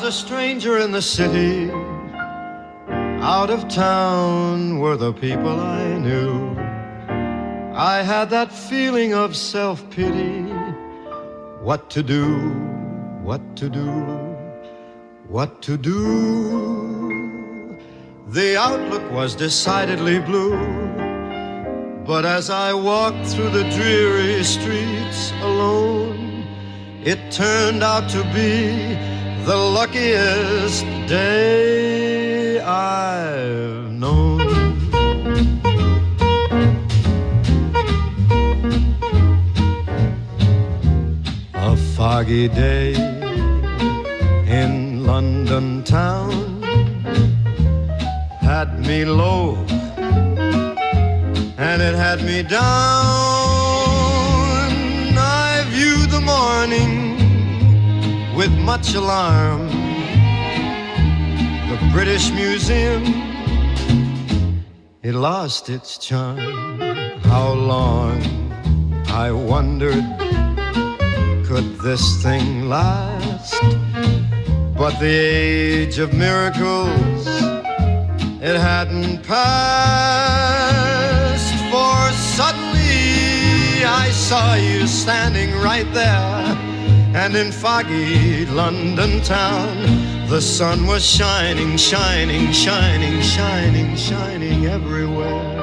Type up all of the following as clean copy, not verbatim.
a stranger in the city. Out of town were the people I knew. I had that feeling of self-pity. What to do, what to do, what to do. The outlook was decidedly blue. But as I walked through the dreary streets alone, it turned out to be the luckiest day I've known. A foggy day in London town had me low, and it had me down. I viewed the morning with much alarm. The British Museum, it lost its charm. How long, I wondered, could this thing last? But the age of miracles, it hadn't passed. For suddenly I saw you standing right there, and in foggy London town, the sun was shining, shining, shining, shining, shining everywhere.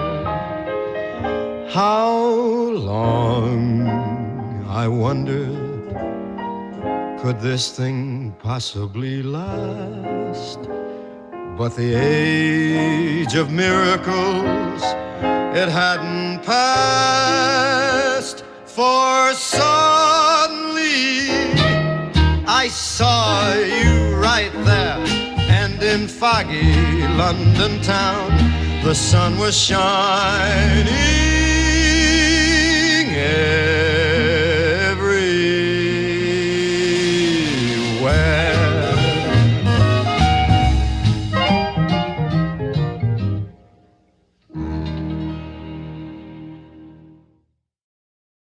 How long, I wondered, could this thing possibly last? But the age of miracles, it hadn't passed. For suddenly I saw you right there, and in foggy London town, the sun was shining